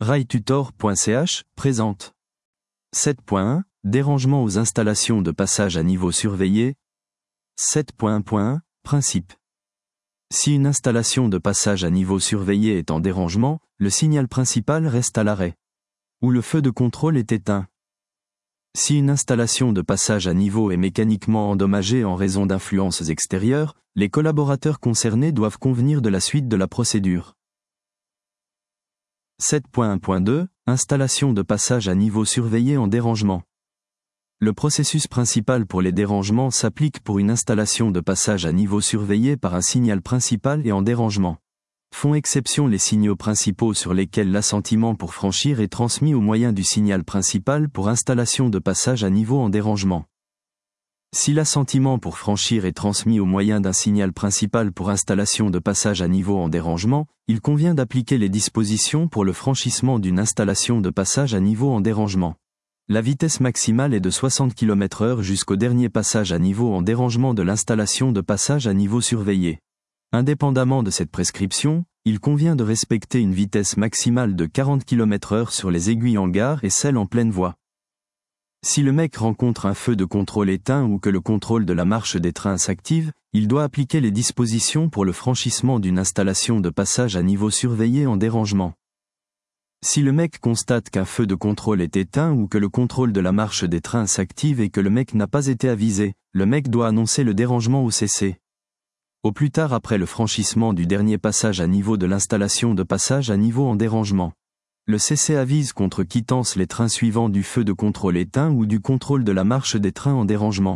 railtutor.ch présente 7.1 Dérangement aux installations de passage à niveau surveillé. 7.1 Principe. Si une installation de passage à niveau surveillé est en dérangement, le signal principal reste à l'arrêt. Ou le feu de contrôle est éteint. Si une installation de passage à niveau est mécaniquement endommagée en raison d'influences extérieures, les collaborateurs concernés doivent convenir de la suite de la procédure. 7.1.2 Installation de passage à niveau surveillé en dérangement. Le processus principal pour les dérangements s'applique pour une installation de passage à niveau surveillé par un signal principal et en dérangement. Font exception les signaux principaux sur lesquels l'assentiment pour franchir est transmis au moyen du signal principal pour installation de passage à niveau en dérangement. Si l'assentiment pour franchir est transmis au moyen d'un signal principal pour installation de passage à niveau en dérangement, il convient d'appliquer les dispositions pour le franchissement d'une installation de passage à niveau en dérangement. La vitesse maximale est de 60 km/h jusqu'au dernier passage à niveau en dérangement de l'installation de passage à niveau surveillé. Indépendamment de cette prescription, il convient de respecter une vitesse maximale de 40 km/h sur les aiguilles en gare et celles en pleine voie. Si le mec rencontre un feu de contrôle éteint ou que le contrôle de la marche des trains s'active, il doit appliquer les dispositions pour le franchissement d'une installation de passage à niveau surveillé en dérangement. Si le mec constate qu'un feu de contrôle est éteint ou que le contrôle de la marche des trains s'active et que le mec n'a pas été avisé, le mec doit annoncer le dérangement au CC. Au plus tard après le franchissement du dernier passage à niveau de l'installation de passage à niveau en dérangement. Le CC avise contre quittance les trains suivants du feu de contrôle éteint ou du contrôle de la marche des trains en dérangement.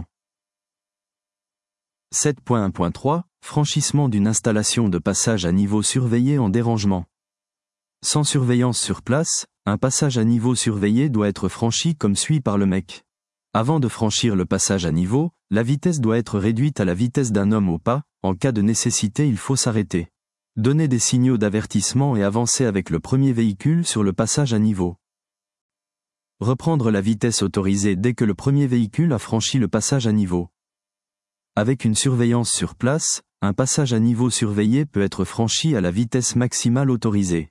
7.1.3 Franchissement d'une installation de passage à niveau surveillé en dérangement. Sans surveillance sur place, un passage à niveau surveillé doit être franchi comme suit par le mec. Avant de franchir le passage à niveau, la vitesse doit être réduite à la vitesse d'un homme au pas, en cas de nécessité il faut s'arrêter. Donner des signaux d'avertissement et avancer avec le premier véhicule sur le passage à niveau. Reprendre la vitesse autorisée dès que le premier véhicule a franchi le passage à niveau. Avec une surveillance sur place, un passage à niveau surveillé peut être franchi à la vitesse maximale autorisée.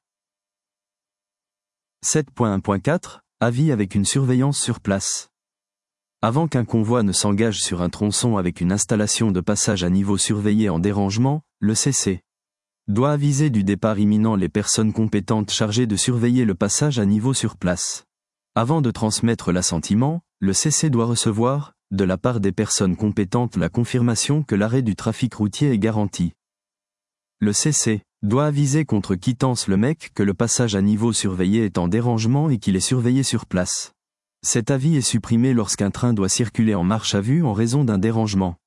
7.1.4 Avis avec une surveillance sur place. Avant qu'un convoi ne s'engage sur un tronçon avec une installation de passage à niveau surveillé en dérangement, le CC doit aviser du départ imminent les personnes compétentes chargées de surveiller le passage à niveau sur place. Avant de transmettre l'assentiment, le CC doit recevoir, de la part des personnes compétentes, la confirmation que l'arrêt du trafic routier est garanti. Le CC doit aviser contre quittance le mec que le passage à niveau surveillé est en dérangement et qu'il est surveillé sur place. Cet avis est supprimé lorsqu'un train doit circuler en marche à vue en raison d'un dérangement.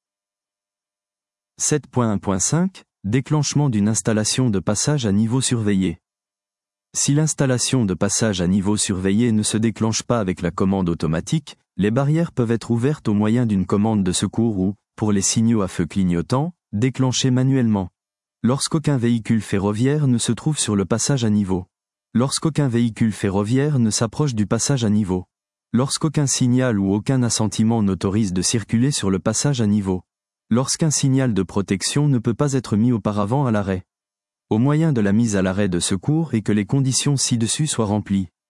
7.1.5 Déclenchement d'une installation de passage à niveau surveillé. Si l'installation de passage à niveau surveillé ne se déclenche pas avec la commande automatique, les barrières peuvent être ouvertes au moyen d'une commande de secours ou, pour les signaux à feu clignotants, déclenchées manuellement. Lorsqu'aucun véhicule ferroviaire ne se trouve sur le passage à niveau. Lorsqu'aucun véhicule ferroviaire ne s'approche du passage à niveau. Lorsqu'aucun signal ou aucun assentiment n'autorise de circuler sur le passage à niveau. Lorsqu'un signal de protection ne peut pas être mis auparavant à l'arrêt. Au moyen de la mise à l'arrêt de secours et que les conditions ci-dessus soient remplies.